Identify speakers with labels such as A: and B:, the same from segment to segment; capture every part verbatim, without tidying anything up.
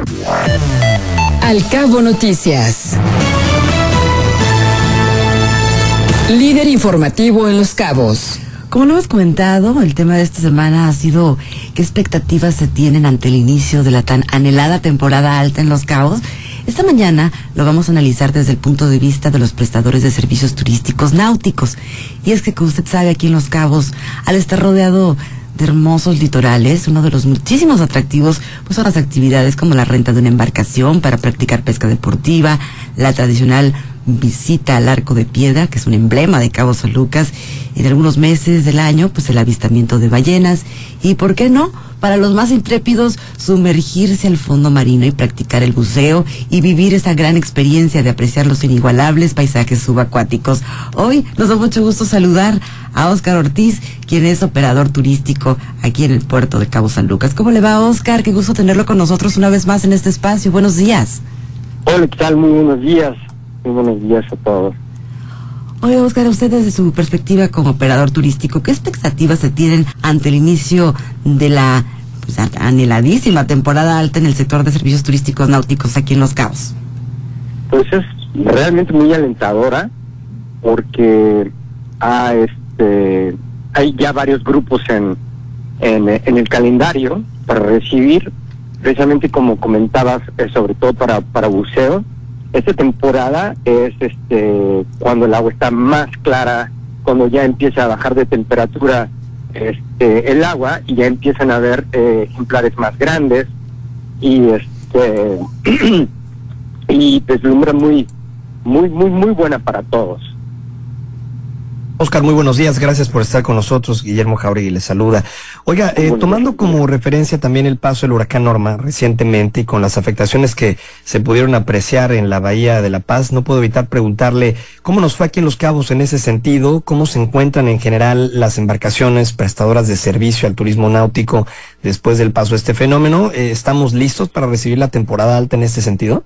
A: Al Cabo Noticias. Líder informativo en Los Cabos.
B: Como lo hemos comentado, el tema de esta semana ha sido qué expectativas se tienen ante el inicio de la tan anhelada temporada alta en Los Cabos. Esta mañana lo vamos a analizar desde el punto de vista de los prestadores de servicios turísticos náuticos. Y es que, como usted sabe, aquí en Los Cabos, al estar rodeado de hermosos litorales, uno de los muchísimos atractivos pues son las actividades como la renta de una embarcación para practicar pesca deportiva, la tradicional visita al Arco de Piedra, que es un emblema de Cabo San Lucas, en algunos meses del año, pues el avistamiento de ballenas, y ¿por qué no? Para los más intrépidos, sumergirse al fondo marino y practicar el buceo y vivir esa gran experiencia de apreciar los inigualables paisajes subacuáticos. Hoy nos da mucho gusto saludar a Óscar Ortiz, quien es operador turístico aquí en el puerto de Cabo San Lucas. ¿Cómo le va, Óscar? Qué gusto tenerlo con nosotros una vez más en este espacio. Buenos días.
C: Hola, ¿qué tal? Muy buenos días. Muy buenos días a todos.
B: Oye, Óscar, usted desde su perspectiva como operador turístico, ¿qué expectativas se tienen ante el inicio de la pues, anheladísima temporada alta en el sector de servicios turísticos náuticos aquí en Los Cabos?
C: Pues es realmente muy alentadora, porque ah, este, hay ya varios grupos en, en, en el calendario para recibir, precisamente como comentabas, eh, sobre todo para, para buceo. Esta temporada es este cuando el agua está más clara, cuando ya empieza a bajar de temperatura este el agua y ya empiezan a haber eh, ejemplares más grandes y este y deslumbra muy muy muy muy buena para todos.
D: Óscar, muy buenos días, gracias por estar con nosotros. Guillermo Jauregui les saluda. Oiga, eh, tomando como referencia también el paso del huracán Norma recientemente y con las afectaciones que se pudieron apreciar en la Bahía de La Paz, no puedo evitar preguntarle cómo nos fue aquí en Los Cabos en ese sentido, cómo se encuentran en general las embarcaciones prestadoras de servicio al turismo náutico después del paso de este fenómeno. Eh, ¿Estamos listos para recibir la temporada alta en este sentido?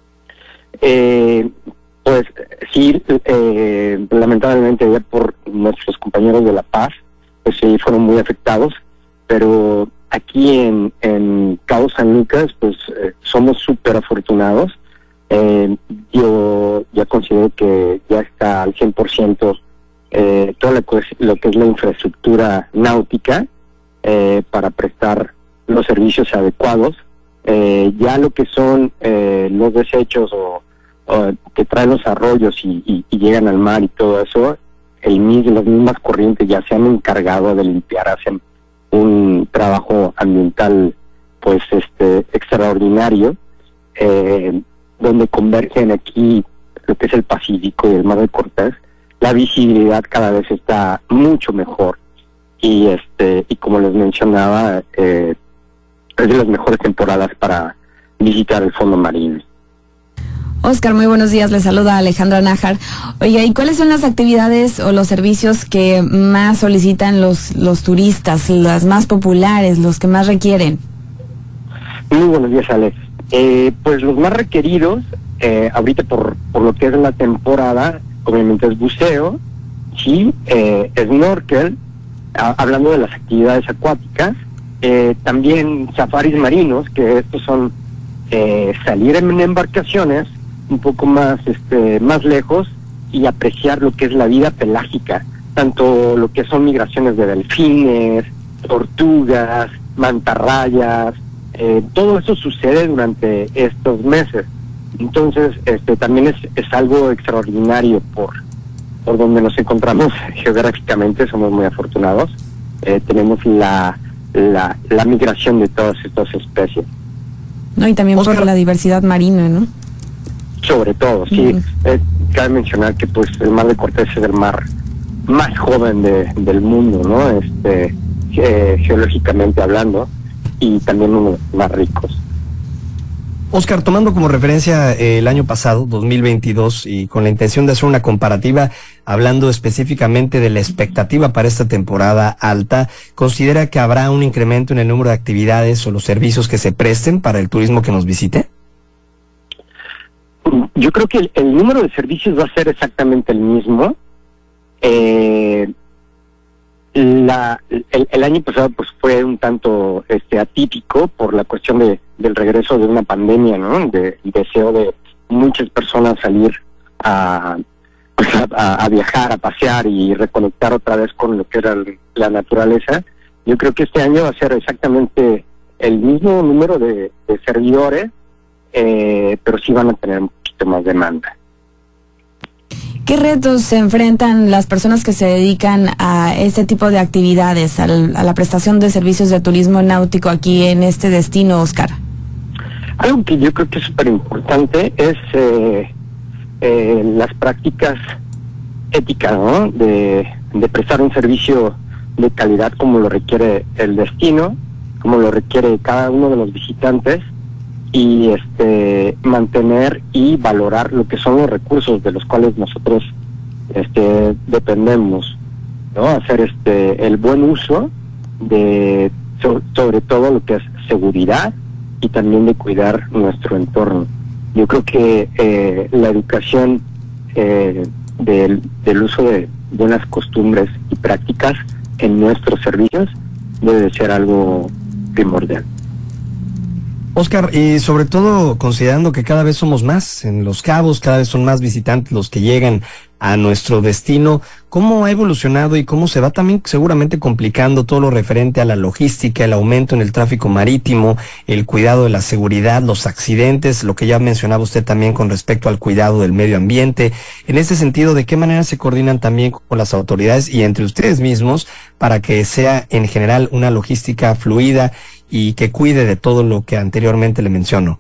C: Eh... Pues sí, eh, lamentablemente ya por nuestros compañeros de La Paz, pues sí fueron muy afectados, pero aquí en, en Cabo San Lucas, pues eh, somos súper afortunados. Eh, yo ya considero que ya está al cien por ciento eh, todo lo que, es, lo que es la infraestructura náutica eh, para prestar los servicios adecuados. Eh, ya lo que son eh, los desechos o Uh, que traen los arroyos y, y, y llegan al mar y todo eso, el mis, las mismas corrientes ya se han encargado de limpiar, hacen un trabajo ambiental pues este extraordinario, eh, donde convergen aquí lo que es el Pacífico y el Mar de Cortés. La visibilidad cada vez está mucho mejor y este y como les mencionaba, eh, es de las mejores temporadas para visitar el fondo marino.
E: Óscar, muy buenos días, le saluda Alejandra Nájar. Oiga, ¿y cuáles son las actividades o los servicios que más solicitan los los turistas, las más populares, los que más requieren?
C: Muy buenos días, Alex. Eh, pues los más requeridos, eh, ahorita por, por lo que es la temporada, obviamente es buceo, sí, eh, snorkel, a, hablando de las actividades acuáticas, eh, también safaris marinos, que estos son eh, salir en embarcaciones un poco más este más lejos y apreciar lo que es la vida pelágica, tanto lo que son migraciones de delfines, tortugas, mantarrayas, eh, todo eso sucede durante estos meses. Entonces este también es, es algo extraordinario por por donde nos encontramos geográficamente. Somos muy afortunados, eh, tenemos la, la la migración de todas estas especies.
E: No, y también Óscar, por la diversidad marina, ¿no?
C: Sobre todo, sí. Uh-huh. Eh, cabe mencionar que pues el Mar de Cortés es el mar más joven de, del mundo, ¿no? Este, eh, geológicamente hablando, y también uno de los más ricos.
D: Óscar, tomando como referencia eh, el año pasado, dos mil veintidós, y con la intención de hacer una comparativa, hablando específicamente de la expectativa para esta temporada alta, ¿considera que habrá un incremento en el número de actividades o los servicios que se presten para el turismo que nos visite?
C: Yo creo que el, el número de servicios va a ser exactamente el mismo. Eh, la el, el año pasado pues fue un tanto este atípico por la cuestión de del regreso de una pandemia, ¿no? De el deseo de muchas personas salir a pues a, a viajar, a pasear y reconectar otra vez con lo que era el, la naturaleza. Yo creo que este año va a ser exactamente el mismo número de, de servidores, eh, pero sí van a tener un poquito más demanda.
E: ¿Qué retos se enfrentan las personas que se dedican a este tipo de actividades, al, a la prestación de servicios de turismo náutico aquí en este destino, Oscar?
C: Algo que yo creo que es súper importante es eh, eh, las prácticas éticas, ¿no? De, de prestar un servicio de calidad como lo requiere el destino, como lo requiere cada uno de los visitantes, y este mantener y valorar lo que son los recursos de los cuales nosotros este dependemos, ¿no? Hacer este el buen uso de so, sobre todo lo que es seguridad y también de cuidar nuestro entorno. Yo creo que eh, la educación eh, del, del uso de buenas costumbres y prácticas en nuestros servicios debe ser algo primordial.
D: Oscar, y sobre todo considerando que cada vez somos más en Los Cabos, cada vez son más visitantes los que llegan a nuestro destino, ¿cómo ha evolucionado y cómo se va también seguramente complicando todo lo referente a la logística, el aumento en el tráfico marítimo, el cuidado de la seguridad, los accidentes, lo que ya mencionaba usted también con respecto al cuidado del medio ambiente? En ese sentido, ¿de qué manera se coordinan también con las autoridades y entre ustedes mismos para que sea en general una logística fluida y que cuide de todo lo que anteriormente le menciono?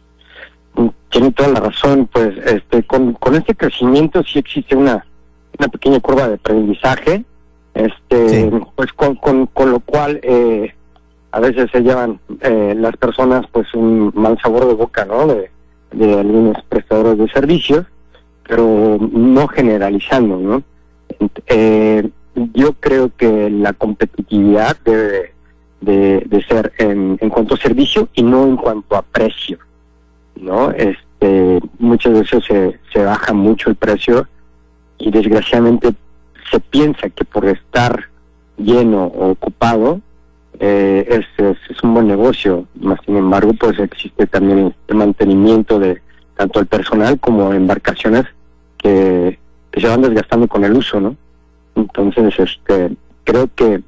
C: Tiene toda la razón, pues este con, con este crecimiento sí existe una una pequeña curva de aprendizaje, este sí. pues con, con, con lo cual eh, a veces se llevan eh, las personas pues un mal sabor de boca, ¿no? De, de algunos prestadores de servicios, pero no generalizando, ¿no? Eh, yo creo que la competitividad debe de, de ser en, en cuanto a servicio y no en cuanto a precio, ¿no? Este, muchas veces se, se baja mucho el precio y desgraciadamente se piensa que por estar lleno o ocupado eh, es, es, es un buen negocio, más sin embargo pues existe también el mantenimiento de tanto el personal como embarcaciones que, que se van desgastando con el uso, ¿no? Entonces este creo que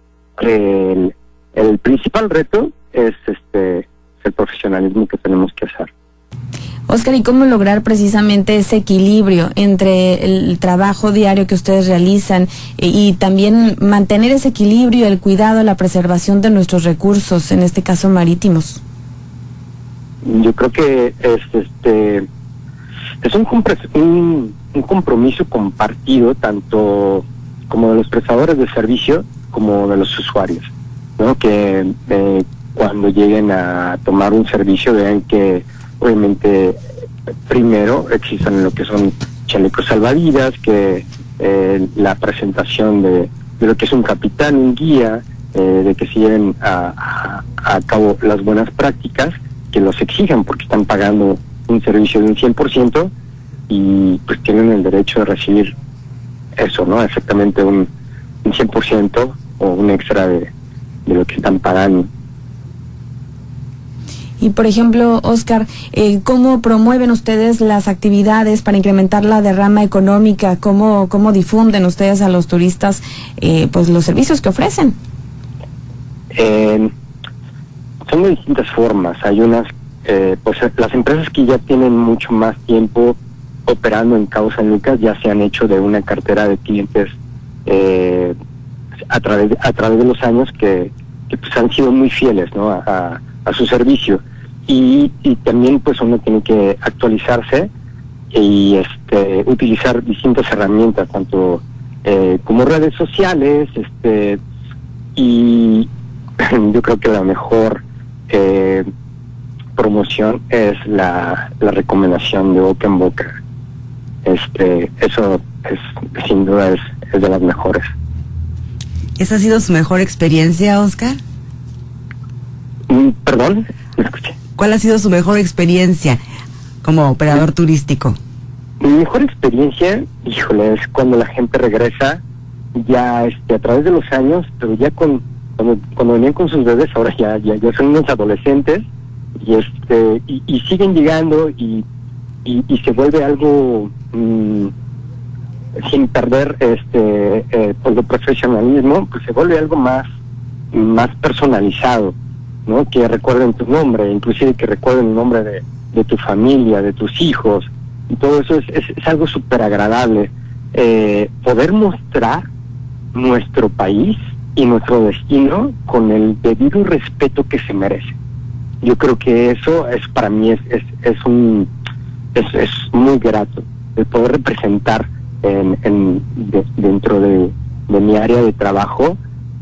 C: el, el principal reto es este el profesionalismo que tenemos que hacer.
E: Oscar, ¿y cómo lograr precisamente ese equilibrio entre el trabajo diario que ustedes realizan y, y también mantener ese equilibrio, el cuidado, la preservación de nuestros recursos, en este caso marítimos?
C: Yo creo que es este es un, un, un compromiso compartido tanto como de los prestadores de servicio como de los usuarios, ¿no? Que eh, cuando lleguen a tomar un servicio vean que obviamente primero existan lo que son chalecos salvavidas, que eh, la presentación de, de lo que es un capitán, un guía, eh, de que se lleven a, a, a cabo las buenas prácticas, que los exijan porque están pagando un servicio de un cien por ciento y pues tienen el derecho de recibir eso, ¿no? Exactamente un, un cien por ciento o un extra de, de lo que están pagando.
E: Y por ejemplo, Oscar, eh, ¿cómo promueven ustedes las actividades para incrementar la derrama económica? ¿Cómo, cómo difunden ustedes a los turistas eh, pues los servicios que ofrecen?
C: Eh, son de distintas formas. Hay unas, eh, pues las empresas que ya tienen mucho más tiempo operando en Cabo San Lucas ya se han hecho de una cartera de clientes eh, a través de, a través de los años que, que pues han sido muy fieles, ¿no? a, a, a su servicio. Y, y también pues uno tiene que actualizarse y este utilizar distintas herramientas, tanto eh, como redes sociales, este y yo creo que la mejor eh, promoción es la, la recomendación de boca en boca. Este eso es sin duda es, es de las mejores.
B: ¿Esa ha sido su mejor experiencia, Oscar?
C: Mm, perdón, me escuché.
B: ¿Cuál ha sido su mejor experiencia como operador turístico?
C: Mi mejor experiencia, híjole, es cuando la gente regresa ya este a través de los años, pero ya con cuando, cuando venían con sus bebés, ahora ya ya, ya son unos adolescentes y este y, y siguen llegando y, y y se vuelve algo mmm, sin perder este eh, pues el profesionalismo, pues se vuelve algo más más personalizado, ¿no? Que recuerden tu nombre, inclusive que recuerden el nombre de, de tu familia, de tus hijos, y todo eso es, es, es algo súper agradable. Eh, poder mostrar nuestro país y nuestro destino con el debido respeto que se merece. Yo creo que eso es para mí es es, es un es, es muy grato el poder representar en, en de, dentro de, de mi área de trabajo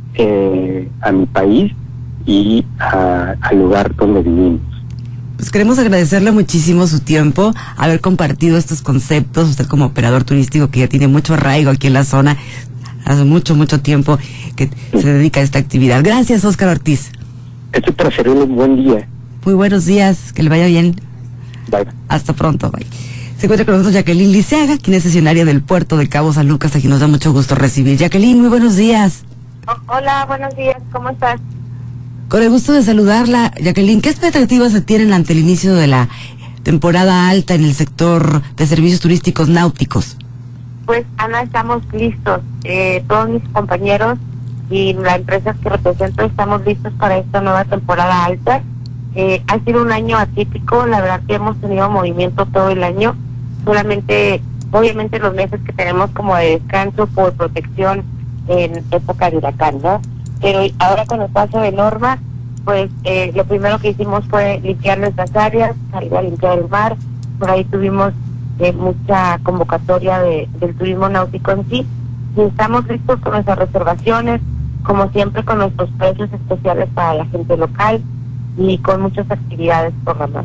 C: eh, a mi país y a, al lugar donde vivimos.
B: Pues queremos agradecerle muchísimo su tiempo, haber compartido estos conceptos, usted como operador turístico que ya tiene mucho arraigo aquí en la zona, hace mucho, mucho tiempo que sí. se dedica a esta actividad. Gracias, Óscar Ortiz.
C: Estoy para servirle un buen día.
B: Muy buenos días, que le vaya bien.
C: Bye.
B: Hasta pronto, bye. Se encuentra con nosotros Jacqueline Liceaga, quien es escenaria del puerto de Cabo San Lucas, a quien nos da mucho gusto recibir. Jacqueline, muy buenos días.
F: Hola, buenos días, ¿cómo estás?
B: Con el gusto de saludarla, Jacqueline. ¿Qué expectativas se tienen ante el inicio de la temporada alta en el sector de servicios turísticos náuticos?
F: Pues, Ana, estamos listos. Eh, todos mis compañeros y la empresa que represento estamos listos para esta nueva temporada alta. Eh, ha sido un año atípico, la verdad que hemos tenido movimiento todo el año. Solamente, obviamente, los meses que tenemos como de descanso por protección en época de huracán, ¿no? Pero ahora con el paso de Norma, pues eh, lo primero que hicimos fue limpiar nuestras áreas, salir a limpiar el mar. Por ahí tuvimos eh, mucha convocatoria de, del turismo náutico en sí, y estamos listos con nuestras reservaciones, como siempre con nuestros precios especiales para la gente local y con muchas actividades programadas.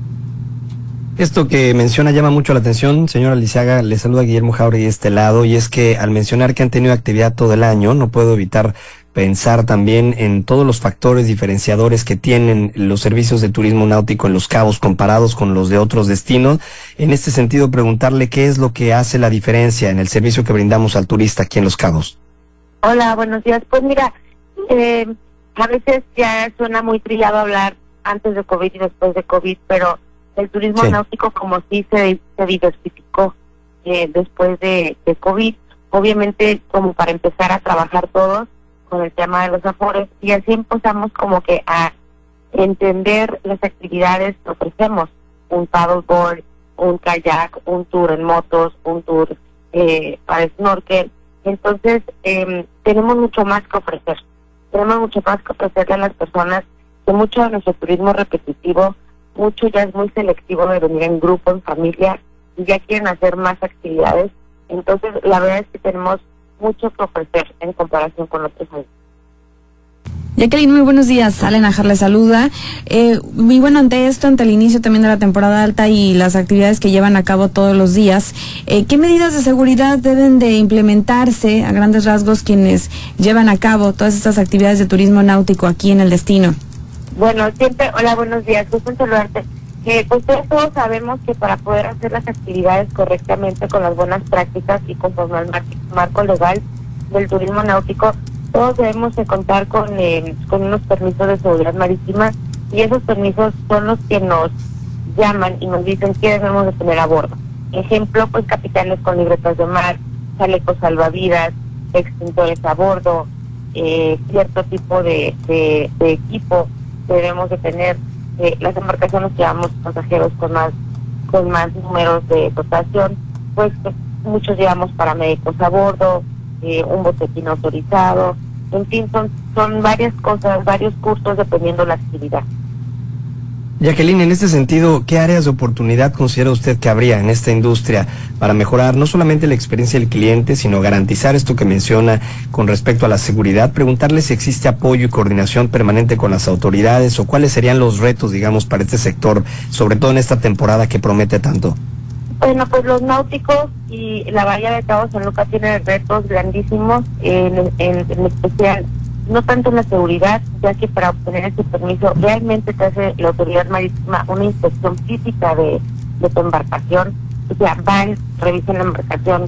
D: Esto que menciona llama mucho la atención, señora Liceaga. Le saluda Guillermo Jauregui de este lado, y es que al mencionar que han tenido actividad todo el año, no puedo evitar pensar también en todos los factores diferenciadores que tienen los servicios de turismo náutico en Los Cabos comparados con los de otros destinos. En este sentido, preguntarle qué es lo que hace la diferencia en el servicio que brindamos al turista aquí en Los Cabos.
F: Hola, buenos días. Pues mira, eh, a veces ya suena muy trillado hablar antes de COVID y después de COVID, pero el turismo sí. náutico como sí se, se diversificó eh, después de, de COVID, obviamente como para empezar a trabajar todos con el tema de los afores, y así empezamos como que a entender las actividades que ofrecemos, un paddleboard, un kayak, un tour en motos, un tour eh, para snorkel. Entonces eh, tenemos mucho más que ofrecer, tenemos mucho más que ofrecerle a las personas, que mucho de nuestro turismo repetitivo, mucho ya es muy selectivo de venir en grupo, en familia, y ya quieren hacer más actividades. Entonces la verdad es que tenemos mucho que ofrecer en comparación con otros años.
E: Jacqueline, muy buenos días. Ale Najar le saluda. Eh, y bueno, ante esto, ante el inicio también de la temporada alta y las actividades que llevan a cabo todos los días, eh, ¿qué medidas de seguridad deben de implementarse a grandes rasgos quienes llevan a cabo todas estas actividades de turismo náutico aquí en el destino?
F: Bueno, siempre, hola, buenos días, gusto en saludarte. Eh, pues todos sabemos que para poder hacer las actividades correctamente con las buenas prácticas y conforme al mar marco legal del turismo náutico, todos debemos de contar con, eh, con unos permisos de seguridad marítima, y esos permisos son los que nos llaman y nos dicen qué debemos de tener a bordo. Ejemplo, pues capitanes con libretas de mar, chalecos salvavidas, extintores a bordo, eh, cierto tipo de, de, de equipo que debemos de tener. Eh, las embarcaciones que llevamos pasajeros con más con más números de dotación, pues, pues muchos llevamos paramédicos a bordo, eh, un botequín autorizado, en fin, son, son varias cosas, varios cursos dependiendo de la actividad.
D: Jacqueline, en este sentido, ¿qué áreas de oportunidad considera usted que habría en esta industria para mejorar no solamente la experiencia del cliente, sino garantizar esto que menciona con respecto a la seguridad? Preguntarle si existe apoyo y coordinación permanente con las autoridades, o cuáles serían los retos, digamos, para este sector, sobre todo en esta temporada que promete tanto.
F: Bueno, pues los náuticos y la bahía de Cabo San Lucas tienen retos grandísimos, en, en, en especial no tanto en la seguridad, ya que para obtener ese permiso realmente te hace la autoridad marítima una inspección física de, de tu embarcación. O sea, van, revisan la embarcación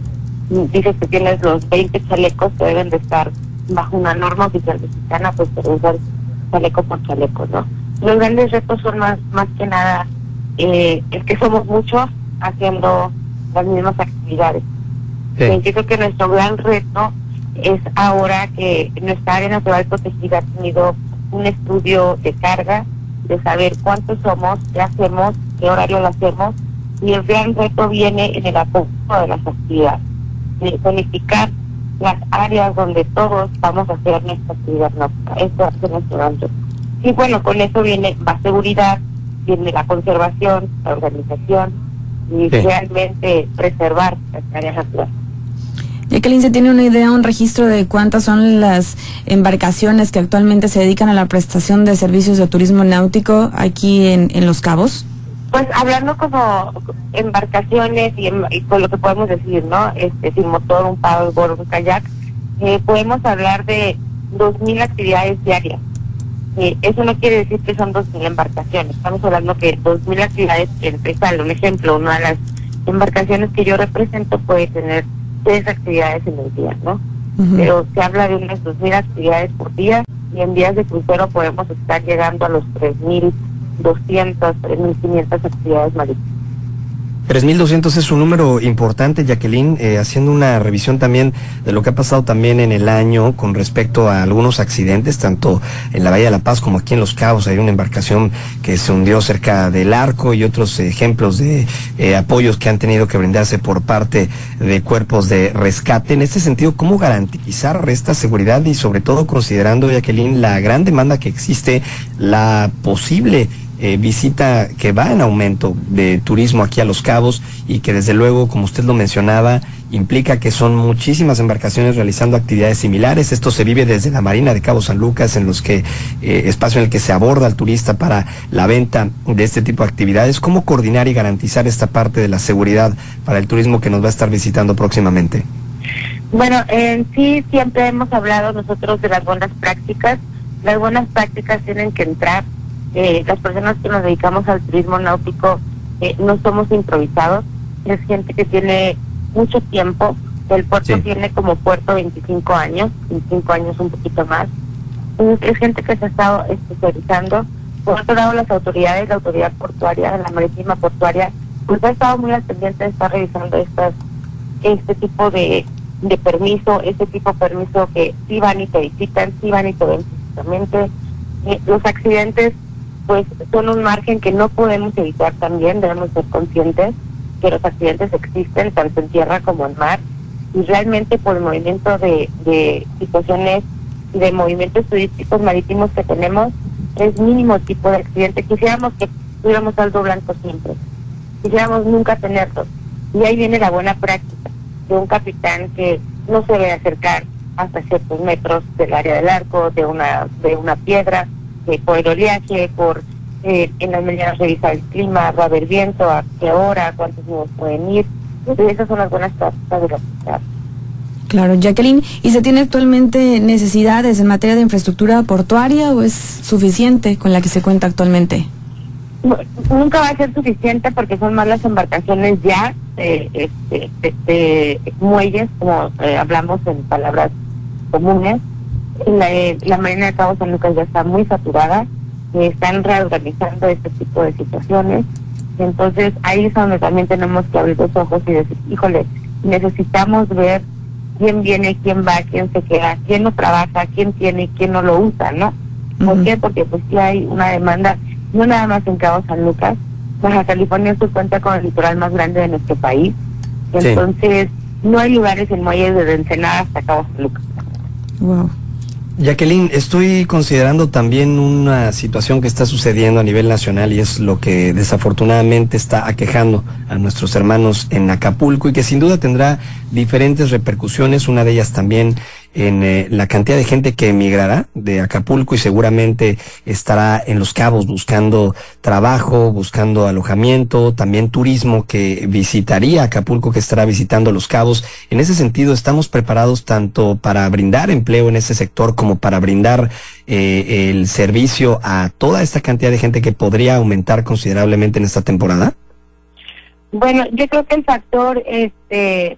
F: dices que tienes los veinte chalecos que deben de estar bajo una norma oficial mexicana, pues te usar chaleco por chaleco, ¿no? Los grandes retos son más, más que nada, eh, es que somos muchos haciendo las mismas actividades. Sí. Yo creo que nuestro gran reto es ahora que nuestra área natural protegida ha tenido un estudio de carga, de saber cuántos somos, qué hacemos, qué horario lo hacemos, y el gran reto viene en el apoyo de las actividades, de planificar las áreas donde todos vamos a hacer nuestra actividad náutica. Esto hace nuestro gran reto. Y bueno, con eso viene la seguridad, viene la conservación, la organización y sí. realmente preservar las áreas naturales.
E: Jacqueline, ¿se tiene una idea, un registro de cuántas son las embarcaciones que actualmente se dedican a la prestación de servicios de turismo náutico aquí en, en Los Cabos?
F: Pues hablando como embarcaciones y, en, y con lo que podemos decir, ¿no? Este, sin motor, un paddleboard, un kayak, eh, podemos hablar de dos mil actividades diarias. Eh, eso no quiere decir que son dos mil embarcaciones. Estamos hablando que dos mil actividades, empezar, un ejemplo, una de las embarcaciones que yo represento puede tener tres actividades en el día, ¿no? Uh-huh. Pero se habla de unas dos mil actividades por día, y en días de crucero podemos estar llegando a los tres mil doscientas, tres mil quinientas actividades marítimas.
D: tres mil doscientos es un número importante, Jacqueline, eh, haciendo una revisión también de lo que ha pasado también en el año con respecto a algunos accidentes, tanto en la Bahía de la Paz como aquí en Los Cabos. Hay una embarcación que se hundió cerca del Arco y otros ejemplos de eh, apoyos que han tenido que brindarse por parte de cuerpos de rescate. En este sentido, ¿cómo garantizar esta seguridad y sobre todo considerando, Jacqueline, la gran demanda que existe, la posible Eh, visita que va en aumento de turismo aquí a Los Cabos y que desde luego, como usted lo mencionaba, implica que son muchísimas embarcaciones realizando actividades similares? Esto se vive desde la Marina de Cabo San Lucas, en los que eh, espacio en el que se aborda al turista para la venta de este tipo de actividades. ¿Cómo coordinar y garantizar esta parte de la seguridad para el turismo que nos va a estar visitando próximamente?
F: Bueno, en sí siempre hemos hablado nosotros de las buenas prácticas. Las buenas prácticas tienen que entrar. Eh, las personas que nos dedicamos al turismo náutico eh, no somos improvisados, es gente que tiene mucho tiempo. El puerto sí. tiene como puerto veinticinco años, veinticinco años un poquito más. Entonces, es gente que se ha estado especializando. Por otro lado, las autoridades, la autoridad portuaria, la marítima portuaria, pues ha estado muy al pendiente de estar revisando estas, este tipo de, de permiso, este tipo de permiso que sí van y te visitan, sí van y te ven físicamente. Eh, los accidentes pues son un margen que no podemos evitar también, debemos ser conscientes que los accidentes existen tanto en tierra como en mar, y realmente por el movimiento de, de situaciones y de movimientos turísticos marítimos que tenemos, es mínimo tipo de accidente. Quisiéramos que tuviéramos saldo blanco siempre, quisiéramos nunca tenerlos, y ahí viene la buena práctica de un capitán que no se debe acercar hasta ciertos metros del área del arco, de una, de una piedra, Eh, por el oleaje, por eh, en las mañanas revisar el clima, va a haber viento, a qué hora, cuántos nudos pueden ir. Entonces, esas son las buenas prácticas de la ciudad.
E: Claro, Jacqueline, ¿y se tiene actualmente necesidades en materia de infraestructura portuaria o es suficiente con la que se cuenta actualmente?
F: No, nunca va a ser suficiente porque son más las embarcaciones ya, eh, este, este, muelles, como eh, hablamos en palabras comunes. La, eh, la Marina de Cabo San Lucas ya está muy saturada, eh, están reorganizando este tipo de situaciones. Entonces ahí es donde también tenemos que abrir los ojos y decir, híjole, necesitamos ver quién viene, quién va, quién se queda, quién no trabaja, quién tiene y quién no lo usa, ¿no? ¿Por uh-huh. qué? Porque pues sí hay una demanda, no nada más en Cabo San Lucas. Baja California se cuenta con el litoral más grande de nuestro país, entonces sí. no hay lugares en muelles desde Ensenada hasta Cabo San Lucas.
E: Wow.
D: Jacqueline, estoy considerando también una situación que está sucediendo a nivel nacional y es lo que desafortunadamente está aquejando a nuestros hermanos en Acapulco y que sin duda tendrá diferentes repercusiones, una de ellas también en eh, la cantidad de gente que emigrará de Acapulco y seguramente estará en Los Cabos buscando trabajo, buscando alojamiento, también turismo que visitaría Acapulco, que estará visitando Los Cabos. En ese sentido, ¿estamos preparados tanto para brindar empleo en ese sector como para brindar eh, el servicio a toda esta cantidad de gente que podría aumentar considerablemente en esta temporada?
F: Bueno, yo creo que el factor este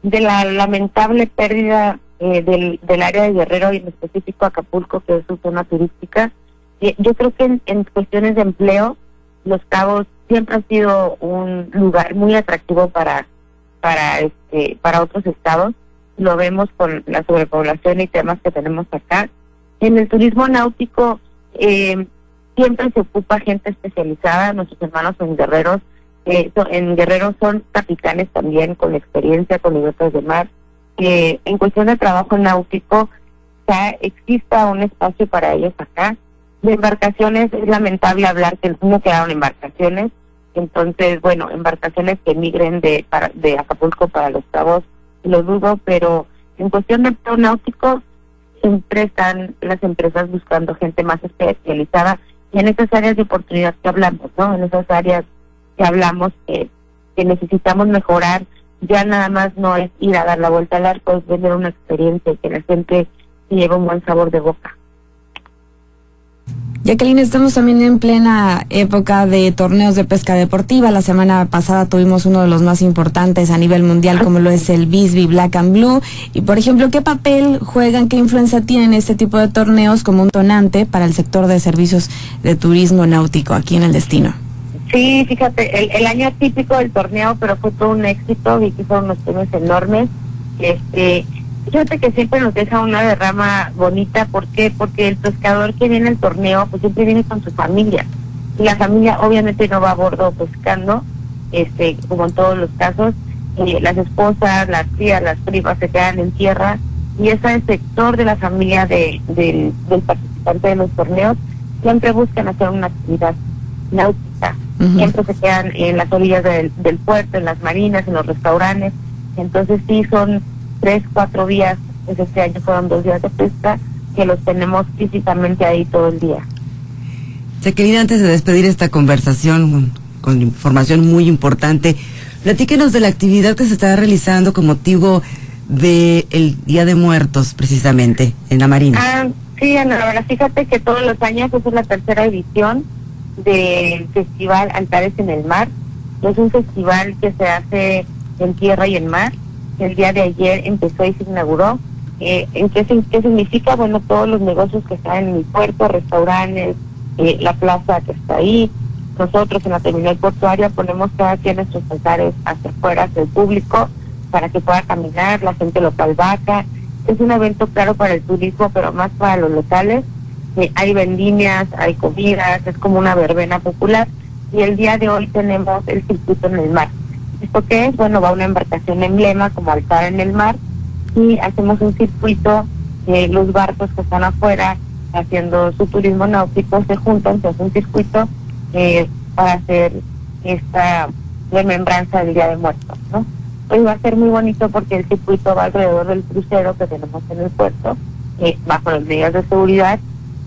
F: de la lamentable pérdida eh, del, del área de Guerrero y en específico Acapulco, que es su zona turística. Eh, yo creo que en, en cuestiones de empleo, Los Cabos siempre ha sido un lugar muy atractivo para para este para otros estados. Lo vemos con la sobrepoblación y temas que tenemos acá. En el turismo náutico eh, siempre se ocupa gente especializada. Nuestros hermanos en Guerreros eh, so, en Guerrero son capitanes también con experiencia, con libretas de mar. Eh, en cuestión de trabajo náutico, ya exista un espacio para ellos acá. De embarcaciones, es lamentable hablar que no quedaron embarcaciones. Entonces, bueno, embarcaciones que migren de para, de Acapulco para Los Cabos, lo dudo, pero en cuestión de empleo náutico, siempre están las empresas buscando gente más especializada y en esas áreas de oportunidad que hablamos, ¿no? En esas áreas que hablamos que, que necesitamos mejorar, ya nada más no es ir a dar la vuelta al arco, es vender una experiencia y que la gente lleve un buen sabor de boca.
E: Jacqueline, estamos también en plena época de torneos de pesca deportiva. La semana pasada tuvimos uno de los más importantes a nivel mundial, como lo es el Bisbee Black and Blue. Y, por ejemplo, ¿qué papel juegan, qué influencia tienen este tipo de torneos como un detonante para el sector de servicios de turismo náutico aquí en el destino?
F: Sí, fíjate, el, el año típico del torneo, pero fue todo un éxito, vi que fueron unos premios enormes. Este... Fíjate que siempre nos deja una derrama bonita. ¿Por qué? Porque el pescador que viene al torneo, pues siempre viene con su familia. Y la familia obviamente no va a bordo pescando, este, como en todos los casos. Eh, las esposas, las tías, las primas se quedan en tierra. Y ese sector de la familia de, de, del participante de los torneos siempre buscan hacer una actividad náutica. Uh-huh. Siempre se quedan en las orillas del, del puerto, en las marinas, en los restaurantes. Entonces sí son tres, cuatro días, pues este año fueron dos días de pesca, que los tenemos físicamente ahí todo el día.
B: Jacqueline, antes de despedir esta conversación con, con información muy importante, platíquenos de la actividad que se está realizando con motivo del Día de Muertos, precisamente, en la Marina.
F: Ah, sí, Ana, fíjate que todos los años, esa es la tercera edición del Festival Altares en el Mar. Es un festival que se hace en tierra y en mar. El día de ayer empezó y se inauguró. Eh, ¿en qué, qué significa? Bueno, todos los negocios que están en el puerto, restaurantes, eh, la plaza que está ahí. Nosotros en la terminal portuaria ponemos cada día nuestros altares hacia afuera, hacia el público, para que pueda caminar, la gente local vaca. Es un evento claro para el turismo, pero más para los locales. Eh, hay vendimias, hay comidas, es como una verbena popular. Y el día de hoy tenemos el circuito en el mar. ¿Esto qué es? Bueno, va una embarcación emblema como altar en el mar y hacemos un circuito. Eh, los barcos que están afuera haciendo su turismo náutico se juntan, se hace un circuito eh, para hacer esta remembranza del Día de Muertos, ¿no? Hoy va a ser muy bonito porque el circuito va alrededor del crucero que tenemos en el puerto, eh, bajo las medidas de seguridad.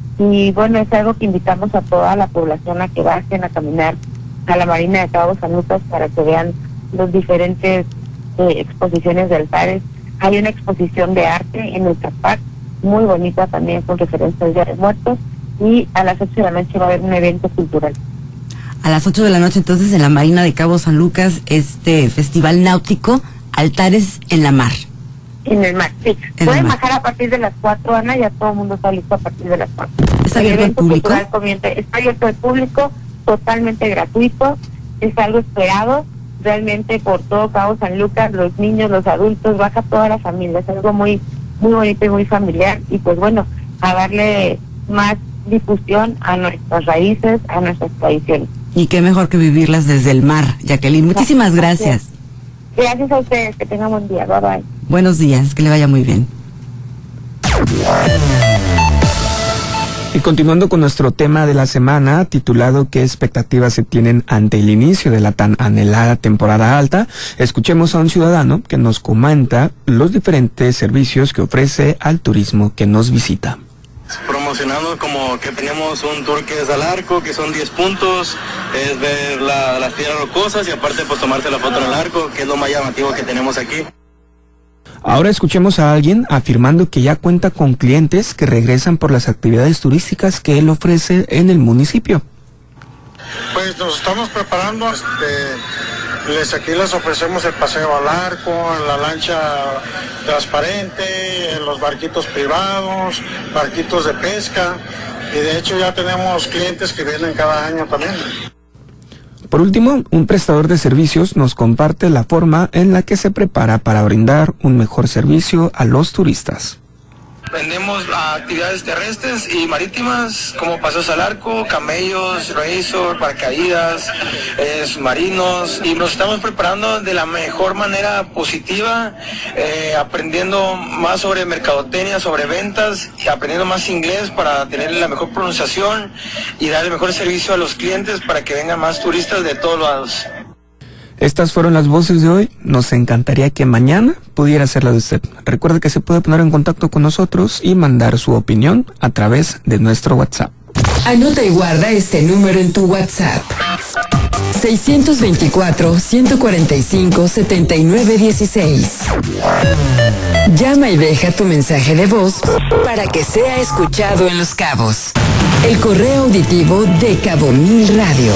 F: Y bueno, es algo que invitamos a toda la población a que bajen a caminar a la Marina de Cabo San Lucas para que vean los diferentes eh, exposiciones de altares. Hay una exposición de arte en el Capac, muy bonita también con referencia al Día de Muertos, y a las ocho de la noche va a haber un evento cultural.
B: A las ocho de la noche entonces en la Marina de Cabo San Lucas, este festival náutico, Altares en la Mar.
F: En el mar, sí. Pueden bajar a partir de las cuatro, Ana, ya todo el mundo está listo a partir de las cuatro.
B: ¿Está abierto al público?
F: Comienza, está abierto al público, totalmente gratuito, es algo esperado realmente por todo Cabo San Lucas, los niños, los adultos, baja toda la familia, es algo muy muy bonito y muy familiar, y pues bueno, a darle más difusión a nuestras raíces, a nuestras tradiciones.
B: Y qué mejor que vivirlas desde el mar, Jacqueline. Muchísimas gracias.
F: Gracias a ustedes, que tengan buen día, bye bye.
B: Buenos días, que le vaya muy bien.
G: Y continuando con nuestro tema de la semana, titulado ¿Qué expectativas se tienen ante el inicio de la tan anhelada temporada alta?, escuchemos a un ciudadano que nos comenta los diferentes servicios que ofrece al turismo que nos visita.
H: Promocionando como que tenemos un tour que es al arco, que son diez puntos, es ver la, las piedras rocosas y aparte pues tomarse la foto en el arco, que es lo más llamativo que tenemos aquí.
G: Ahora escuchemos a alguien afirmando que ya cuenta con clientes que regresan por las actividades turísticas que él ofrece en el municipio.
I: Pues nos estamos preparando, este, Les aquí les ofrecemos el paseo al arco, la lancha transparente, los barquitos privados, barquitos de pesca, y de hecho ya tenemos clientes que vienen cada año también.
G: Por último, un prestador de servicios nos comparte la forma en la que se prepara para brindar un mejor servicio a los turistas.
H: Vendemos actividades terrestres y marítimas como paseos al arco, camellos, razor, paracaídas, eh, submarinos, y nos estamos preparando de la mejor manera positiva, eh, aprendiendo más sobre mercadotecnia, sobre ventas y aprendiendo más inglés para tener la mejor pronunciación y dar el mejor servicio a los clientes para que vengan más turistas de todos lados.
G: Estas fueron las voces de hoy. Nos encantaría que mañana pudiera ser la de usted. Recuerde que se puede poner en contacto con nosotros y mandar su opinión a través de nuestro WhatsApp.
A: Anota y guarda este número en tu WhatsApp. seiscientos veinticuatro, ciento cuarenta y cinco, setenta y nueve dieciséis. Llama y deja tu mensaje de voz para que sea escuchado en Los Cabos. El correo auditivo de Cabo Mil Radio.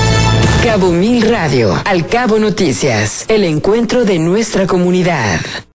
A: Cabo Mil Radio, Al Cabo Noticias, el encuentro de nuestra comunidad.